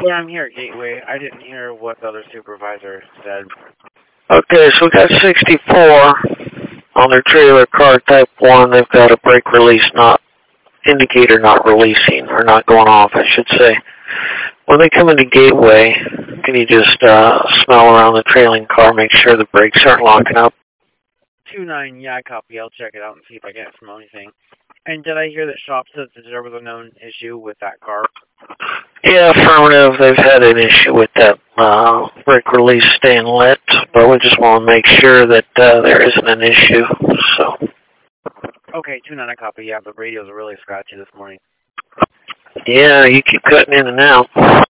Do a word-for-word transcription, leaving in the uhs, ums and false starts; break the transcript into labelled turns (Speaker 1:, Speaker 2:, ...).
Speaker 1: Yeah, I'm here at Gateway. I didn't hear what the other supervisor said.
Speaker 2: Okay, so we got sixty-four on their trailer car type one. They've got a brake release not indicator not releasing, or not going off, I should say. When they come into Gateway, can you just uh, smell around the trailing car, make sure the brakes aren't locking up?
Speaker 1: two nine, yeah, I copy. I'll check it out and see if I can't smell anything. And did I hear that shop said that there was a known issue with that car?
Speaker 2: Yeah, affirmative. They've had an issue with that uh, brake release staying lit, but we just want to make sure that uh, there isn't an issue. So.
Speaker 1: Okay, two nine, I copy. Yeah, the radios are really scratchy this morning.
Speaker 2: Yeah, you keep cutting in and out.